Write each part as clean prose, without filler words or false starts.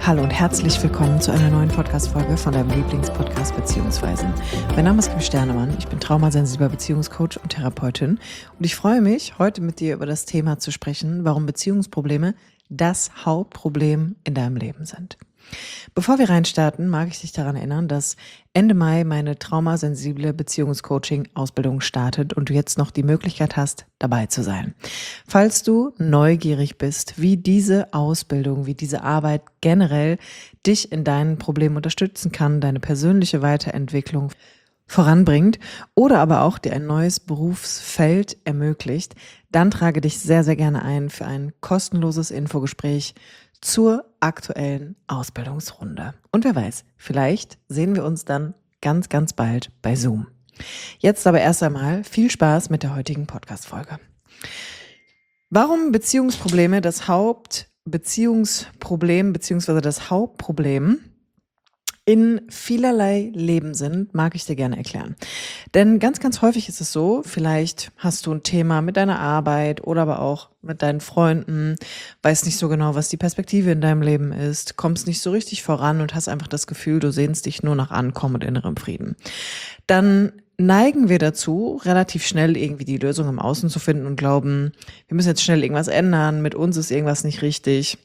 Hallo und herzlich willkommen zu einer neuen Podcast-Folge von deinem Lieblingspodcast Beziehungsweisen. Mein Name ist Kim Sternemann, ich bin traumasensibler Beziehungscoach und Therapeutin und ich freue mich, heute mit dir über das Thema zu sprechen, warum Beziehungsprobleme das Hauptproblem in deinem Leben sind. Bevor wir reinstarten, mag ich dich daran erinnern, dass Ende Mai meine traumasensible Beziehungscoaching-Ausbildung startet und du jetzt noch die Möglichkeit hast, dabei zu sein. Falls du neugierig bist, wie diese Ausbildung, wie diese Arbeit generell dich in deinen Problemen unterstützen kann, deine persönliche Weiterentwicklung voranbringt oder aber auch dir ein neues Berufsfeld ermöglicht, dann trage dich sehr, sehr gerne ein für ein kostenloses Infogespräch zur aktuellen Ausbildungsrunde. Und wer weiß, vielleicht sehen wir uns dann ganz, ganz bald bei Zoom. Jetzt aber erst einmal viel Spaß mit der heutigen Podcast-Folge. Warum Beziehungsprobleme das Hauptbeziehungsproblem bzw. das Hauptproblem in vielerlei Leben sind, mag ich dir gerne erklären. Denn ganz, ganz häufig ist es so, vielleicht hast du ein Thema mit deiner Arbeit oder aber auch mit deinen Freunden, weißt nicht so genau, was die Perspektive in deinem Leben ist, kommst nicht so richtig voran und hast einfach das Gefühl, du sehnst dich nur nach Ankommen und innerem Frieden. Dann neigen wir dazu, relativ schnell irgendwie die Lösung im Außen zu finden und glauben, wir müssen jetzt schnell irgendwas ändern, mit uns ist irgendwas nicht richtig.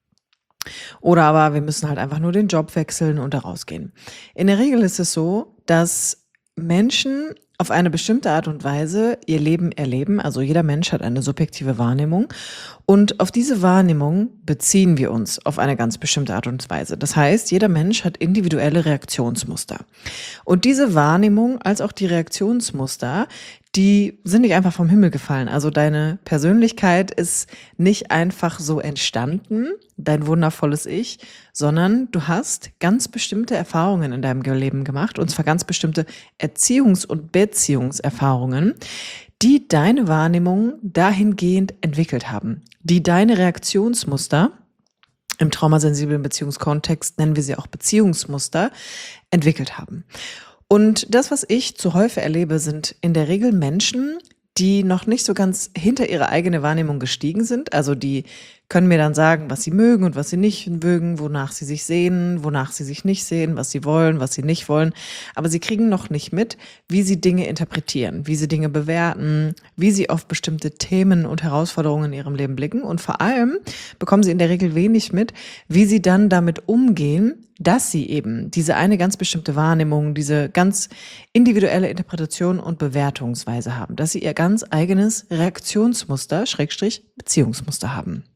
Oder aber wir müssen halt einfach nur den Job wechseln und da rausgehen. In der Regel ist es so, dass Menschen auf eine bestimmte Art und Weise ihr Leben erleben. Also jeder Mensch hat eine subjektive Wahrnehmung und auf diese Wahrnehmung beziehen wir uns auf eine ganz bestimmte Art und Weise. Das heißt, jeder Mensch hat individuelle Reaktionsmuster. Und diese Wahrnehmung als auch die Reaktionsmuster, die sind nicht einfach vom Himmel gefallen. Also deine Persönlichkeit ist nicht einfach so entstanden, dein wundervolles Ich, sondern du hast ganz bestimmte Erfahrungen in deinem Leben gemacht, und zwar ganz bestimmte Erziehungs- und Beziehungserfahrungen, die deine Wahrnehmung dahingehend entwickelt haben, die deine Reaktionsmuster, im traumasensiblen Beziehungskontext nennen wir sie auch Beziehungsmuster, entwickelt haben. Und das, was ich zu häufig erlebe, sind in der Regel Menschen, die noch nicht so ganz hinter ihre eigene Wahrnehmung gestiegen sind. Also die können mir dann sagen, was sie mögen und was sie nicht mögen, wonach sie sich sehnen, wonach sie sich nicht sehen, was sie wollen, was sie nicht wollen. Aber sie kriegen noch nicht mit, wie sie Dinge interpretieren, wie sie Dinge bewerten, wie sie auf bestimmte Themen und Herausforderungen in ihrem Leben blicken. Und vor allem bekommen sie in der Regel wenig mit, wie sie dann damit umgehen, dass sie eben diese eine ganz bestimmte Wahrnehmung, diese ganz individuelle Interpretation und Bewertungsweise haben, dass sie ihr ganz eigenes Reaktionsmuster, Beziehungsmuster haben.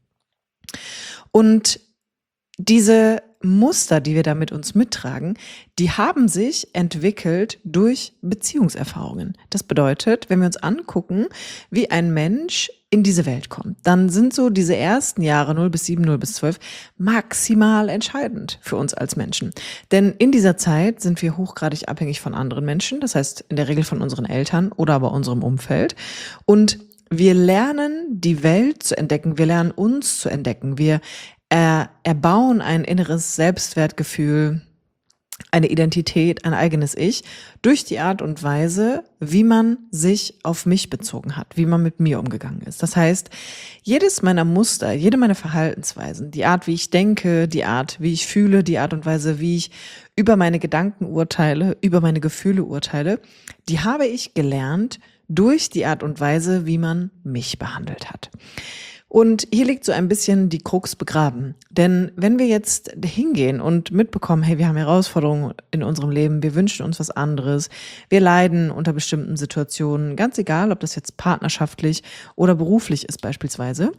Und diese Muster, die wir da mit uns mittragen, die haben sich entwickelt durch Beziehungserfahrungen. Das bedeutet, wenn wir uns angucken, wie ein Mensch in diese Welt kommt, dann sind so diese ersten Jahre 0 bis 7, 0 bis 12 maximal entscheidend für uns als Menschen. Denn in dieser Zeit sind wir hochgradig abhängig von anderen Menschen, das heißt in der Regel von unseren Eltern oder aber unserem Umfeld. Und wir lernen die Welt zu entdecken, wir lernen uns zu entdecken, wir erbauen ein inneres Selbstwertgefühl, eine Identität, ein eigenes Ich durch die Art und Weise, wie man sich auf mich bezogen hat, wie man mit mir umgegangen ist. Das heißt, jedes meiner Muster, jede meiner Verhaltensweisen, die Art, wie ich denke, die Art, wie ich fühle, die Art und Weise, wie ich über meine Gedanken urteile, über meine Gefühle urteile, die habe ich gelernt durch die Art und Weise, wie man mich behandelt hat. Und hier liegt so ein bisschen die Krux begraben. Denn wenn wir jetzt hingehen und mitbekommen, hey, wir haben Herausforderungen in unserem Leben, wir wünschen uns was anderes, wir leiden unter bestimmten Situationen, ganz egal, ob das jetzt partnerschaftlich oder beruflich ist beispielsweise,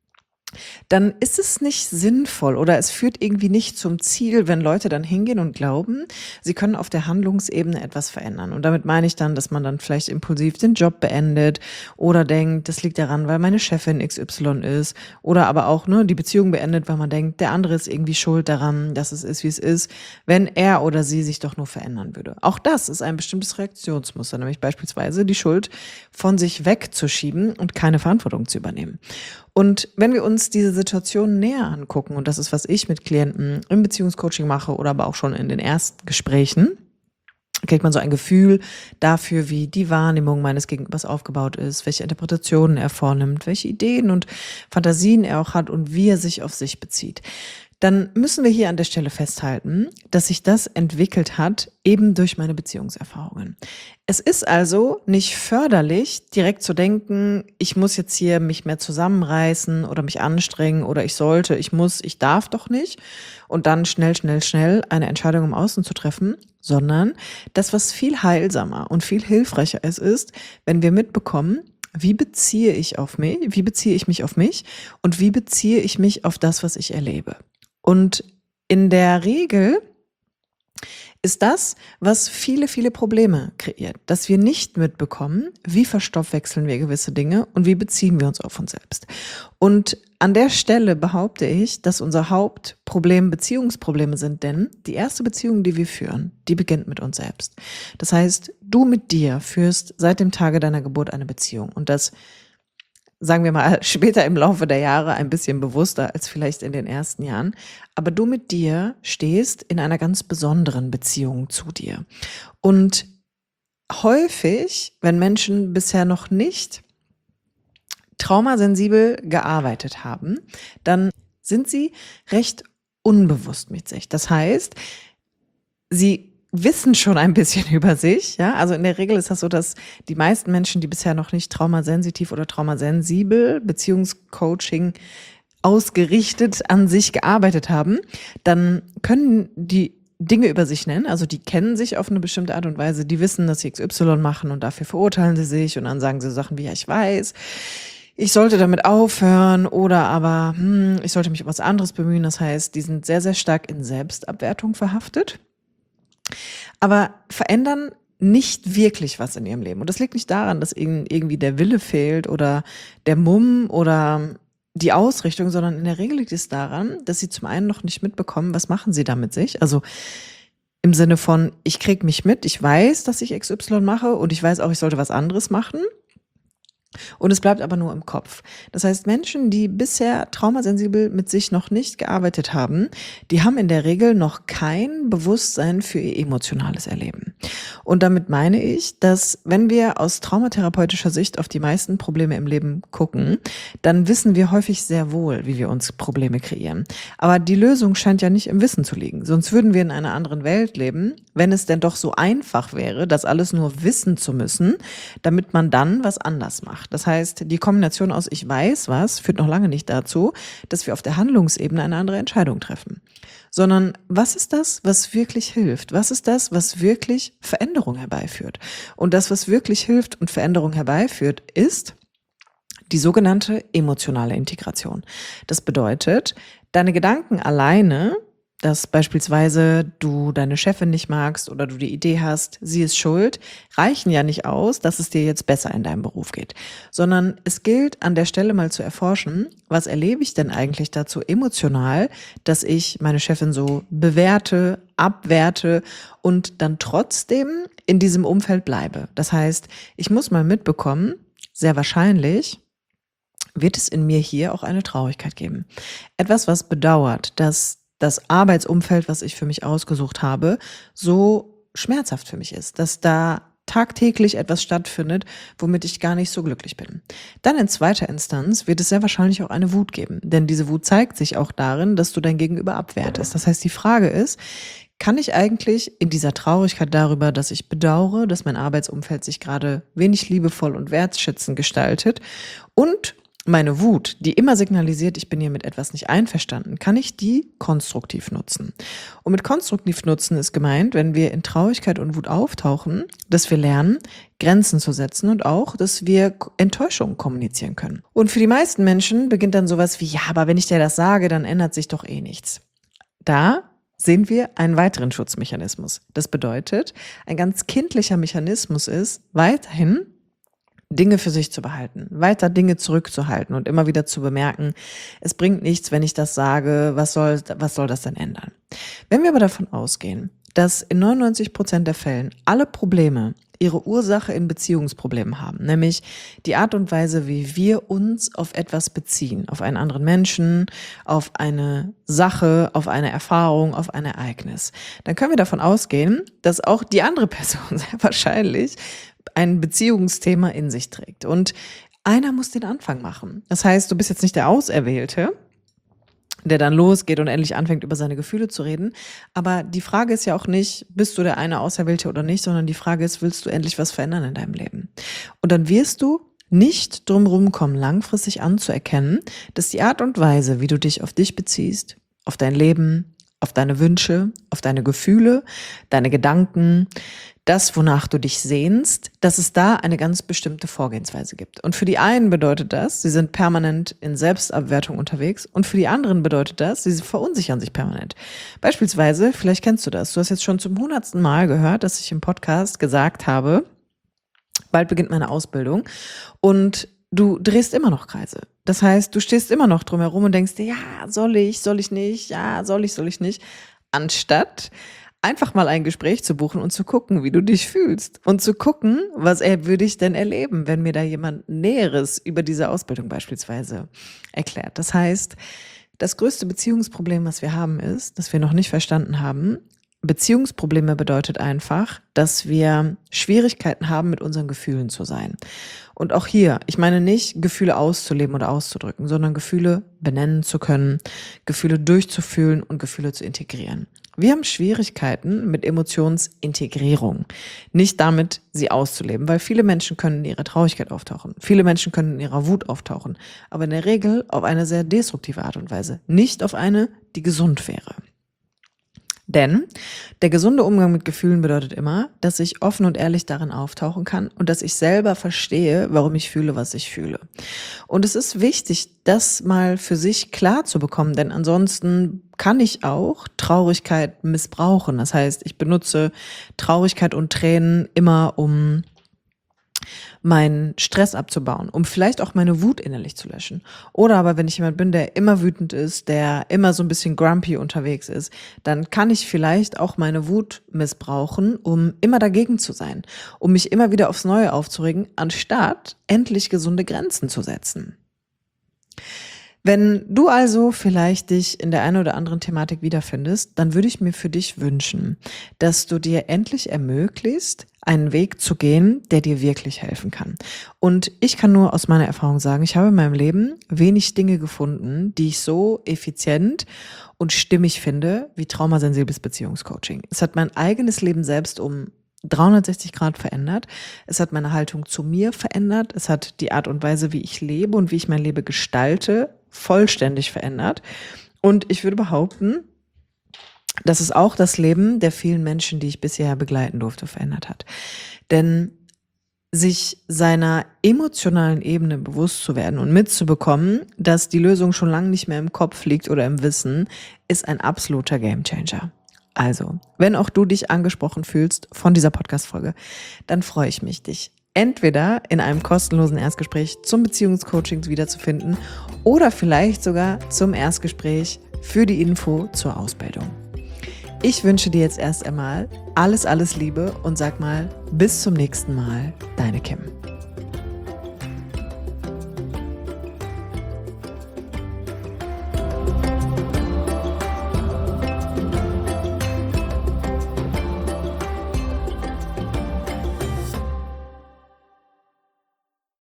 dann ist es nicht sinnvoll oder es führt irgendwie nicht zum Ziel, wenn Leute dann hingehen und glauben, sie können auf der Handlungsebene etwas verändern. Und damit meine ich dann, dass man dann vielleicht impulsiv den Job beendet oder denkt, das liegt daran, weil meine Chefin XY ist, oder aber auch die Beziehung beendet, weil man denkt, der andere ist irgendwie schuld daran, dass es ist, wie es ist, wenn er oder sie sich doch nur verändern würde. Auch das ist ein bestimmtes Reaktionsmuster, nämlich beispielsweise die Schuld von sich wegzuschieben und keine Verantwortung zu übernehmen. Und wenn wir uns diese Situation näher angucken, und das ist, was ich mit Klienten im Beziehungscoaching mache oder aber auch schon in den ersten Gesprächen, kriegt man so ein Gefühl dafür, wie die Wahrnehmung meines Gegenübers aufgebaut ist, welche Interpretationen er vornimmt, welche Ideen und Fantasien er auch hat und wie er sich auf sich bezieht. dann müssen wir hier an der Stelle festhalten, dass sich das entwickelt hat, eben durch meine Beziehungserfahrungen. Es ist also nicht förderlich, direkt zu denken, ich muss jetzt hier mich mehr zusammenreißen oder mich anstrengen oder ich sollte, ich muss, ich darf doch nicht und dann schnell eine Entscheidung im Außen zu treffen, sondern das, was viel heilsamer und viel hilfreicher ist, wenn wir mitbekommen, wie beziehe ich mich auf mich und wie beziehe ich mich auf das, was ich erlebe. Und in der Regel ist das, was viele Probleme kreiert, dass wir nicht mitbekommen, wie verstoffwechseln wir gewisse Dinge und wie beziehen wir uns auf uns selbst. Und an der Stelle behaupte ich, dass unser Hauptproblem Beziehungsprobleme sind, denn die erste Beziehung, die wir führen, die beginnt mit uns selbst. Das heißt, du mit dir führst seit dem Tage deiner Geburt eine Beziehung und das, sagen wir mal, später im Laufe der Jahre ein bisschen bewusster als vielleicht in den ersten Jahren. Aber du mit dir stehst in einer ganz besonderen Beziehung zu dir. Und häufig, wenn Menschen bisher noch nicht traumasensibel gearbeitet haben, dann sind sie recht unbewusst mit sich. Das heißt, sie wissen schon ein bisschen über sich, ja. Also in der Regel ist das so, dass die meisten Menschen, die bisher noch nicht traumasensitiv oder traumasensibel, Beziehungscoaching ausgerichtet an sich gearbeitet haben, dann können die Dinge über sich nennen, also die kennen sich auf eine bestimmte Art und Weise, die wissen, dass sie XY machen und dafür verurteilen sie sich und dann sagen sie Sachen wie, ja, ich weiß, ich sollte damit aufhören oder aber ich sollte mich um was anderes bemühen. Das heißt, die sind sehr stark in Selbstabwertung verhaftet, aber verändern nicht wirklich was in ihrem Leben. Und das liegt nicht daran, dass ihnen irgendwie der Wille fehlt oder der Mumm oder die Ausrichtung, sondern in der Regel liegt es daran, dass sie zum einen noch nicht mitbekommen, was machen sie da mit sich. Also im Sinne von, ich krieg mich mit, ich weiß, dass ich XY mache und ich weiß auch, ich sollte was anderes machen. Und es bleibt aber nur im Kopf. Das heißt, Menschen, die bisher traumasensibel mit sich noch nicht gearbeitet haben, die haben in der Regel noch kein Bewusstsein für ihr emotionales Erleben. Und damit meine ich, dass wenn wir aus traumatherapeutischer Sicht auf die meisten Probleme im Leben gucken, dann wissen wir häufig sehr wohl, wie wir uns Probleme kreieren. Aber die Lösung scheint ja nicht im Wissen zu liegen. Sonst würden wir in einer anderen Welt leben, wenn es denn doch so einfach wäre, das alles nur wissen zu müssen, damit man dann was anders macht. Das heißt, die Kombination aus ich weiß was führt noch lange nicht dazu, dass wir auf der Handlungsebene eine andere Entscheidung treffen. Sondern was ist das, was wirklich hilft? Was ist das, was wirklich Veränderung herbeiführt? Und das, was wirklich hilft und Veränderung herbeiführt, ist die sogenannte emotionale Integration. Das bedeutet, deine Gedanken alleine, dass beispielsweise du deine Chefin nicht magst oder du die Idee hast, sie ist schuld, reichen ja nicht aus, dass es dir jetzt besser in deinem Beruf geht. Sondern es gilt an der Stelle mal zu erforschen, was erlebe ich denn eigentlich dazu emotional, dass ich meine Chefin so bewerte, abwerte und dann trotzdem in diesem Umfeld bleibe. Das heißt, ich muss mal mitbekommen, sehr wahrscheinlich wird es in mir hier auch eine Traurigkeit geben. Etwas, was bedauert, dass das Arbeitsumfeld, was ich für mich ausgesucht habe, so schmerzhaft für mich ist, dass da tagtäglich etwas stattfindet, womit ich gar nicht so glücklich bin. Dann in zweiter Instanz wird es sehr wahrscheinlich auch eine Wut geben, denn diese Wut zeigt sich auch darin, dass du dein Gegenüber abwertest. Das heißt, die Frage ist, kann ich eigentlich in dieser Traurigkeit darüber, dass ich bedauere, dass mein Arbeitsumfeld sich gerade wenig liebevoll und wertschätzend gestaltet und meine Wut, die immer signalisiert, ich bin hier mit etwas nicht einverstanden, kann ich die konstruktiv nutzen. Und mit konstruktiv nutzen ist gemeint, wenn wir in Traurigkeit und Wut auftauchen, dass wir lernen, Grenzen zu setzen und auch, dass wir Enttäuschung kommunizieren können. Und für die meisten Menschen beginnt dann sowas wie, ja, aber wenn ich dir das sage, dann ändert sich doch eh nichts. Da sehen wir einen weiteren Schutzmechanismus. Das bedeutet, ein ganz kindlicher Mechanismus ist, weiterhin Dinge für sich zu behalten, weiter Dinge zurückzuhalten und immer wieder zu bemerken, es bringt nichts, wenn ich das sage, was soll das denn ändern? Wenn wir aber davon ausgehen, dass in 99% der Fällen alle Probleme ihre Ursache in Beziehungsproblemen haben, nämlich die Art und Weise, wie wir uns auf etwas beziehen, auf einen anderen Menschen, auf eine Sache, auf eine Erfahrung, auf ein Ereignis, dann können wir davon ausgehen, dass auch die andere Person sehr wahrscheinlich ein Beziehungsthema in sich trägt. Und einer muss den Anfang machen. Das heißt, du bist jetzt nicht der Auserwählte, der dann losgeht und endlich anfängt, über seine Gefühle zu reden. Aber die Frage ist ja auch nicht, bist du der eine Auserwählte oder nicht, sondern die Frage ist, willst du endlich was verändern in deinem Leben? Und dann wirst du nicht drum rumkommen, langfristig anzuerkennen, dass die Art und Weise, wie du dich auf dich beziehst, auf dein Leben, auf deine Wünsche, auf deine Gefühle, deine Gedanken, das, wonach du dich sehnst, dass es da eine ganz bestimmte Vorgehensweise gibt. Und für die einen bedeutet das, sie sind permanent in Selbstabwertung unterwegs, und für die anderen bedeutet das, sie verunsichern sich permanent. Beispielsweise, vielleicht kennst du das, du hast jetzt schon zum 100. Mal gehört, dass ich im Podcast gesagt habe, bald beginnt meine Ausbildung, und du drehst immer noch Kreise. Das heißt, du stehst immer noch drumherum und denkst dir, ja, soll ich nicht, ja, soll ich nicht, anstatt einfach mal ein Gespräch zu buchen und zu gucken, wie du dich fühlst und zu gucken, was würde ich denn erleben, wenn mir da jemand Näheres über diese Ausbildung beispielsweise erklärt. Das heißt, das größte Beziehungsproblem, was wir haben, ist, dass wir noch nicht verstanden haben, Beziehungsprobleme bedeutet einfach, dass wir Schwierigkeiten haben, mit unseren Gefühlen zu sein. Und auch hier, ich meine nicht, Gefühle auszuleben oder auszudrücken, sondern Gefühle benennen zu können, Gefühle durchzufühlen und Gefühle zu integrieren. Wir haben Schwierigkeiten mit Emotionsintegrierung, nicht damit, sie auszuleben, weil viele Menschen können in ihrer Traurigkeit auftauchen, viele Menschen können in ihrer Wut auftauchen, aber in der Regel auf eine sehr destruktive Art und Weise, nicht auf eine, die gesund wäre. Denn der gesunde Umgang mit Gefühlen bedeutet immer, dass ich offen und ehrlich darin auftauchen kann und dass ich selber verstehe, warum ich fühle, was ich fühle. Und es ist wichtig, das mal für sich klar zu bekommen, denn ansonsten kann ich auch Traurigkeit missbrauchen. Das heißt, ich benutze Traurigkeit und Tränen immer, um meinen Stress abzubauen, um vielleicht auch meine Wut innerlich zu löschen. Oder aber wenn ich jemand bin, der immer wütend ist, der immer so ein bisschen grumpy unterwegs ist, dann kann ich vielleicht auch meine Wut missbrauchen, um immer dagegen zu sein, um mich immer wieder aufs Neue aufzuregen, anstatt endlich gesunde Grenzen zu setzen. Wenn du also vielleicht dich in der einen oder anderen Thematik wiederfindest, dann würde ich mir für dich wünschen, dass du dir endlich ermöglicht, einen Weg zu gehen, der dir wirklich helfen kann. Und ich kann nur aus meiner Erfahrung sagen, ich habe in meinem Leben wenig Dinge gefunden, die ich so effizient und stimmig finde, wie traumasensibles Beziehungscoaching. Es hat mein eigenes Leben selbst um 360 Grad verändert. Es hat meine Haltung zu mir verändert. Es hat die Art und Weise, wie ich lebe und wie ich mein Leben gestalte, vollständig verändert. Und ich würde behaupten, dass es auch das Leben der vielen Menschen, die ich bisher begleiten durfte, verändert hat. Denn sich seiner emotionalen Ebene bewusst zu werden und mitzubekommen, dass die Lösung schon lange nicht mehr im Kopf liegt oder im Wissen, ist ein absoluter Gamechanger. Also, wenn auch du dich angesprochen fühlst von dieser Podcast-Folge, dann freue ich mich, dich entweder in einem kostenlosen Erstgespräch zum Beziehungscoaching wiederzufinden oder vielleicht sogar zum Erstgespräch für die Info zur Ausbildung. Ich wünsche dir jetzt erst einmal alles Liebe und sag mal, bis zum nächsten Mal, deine Kim.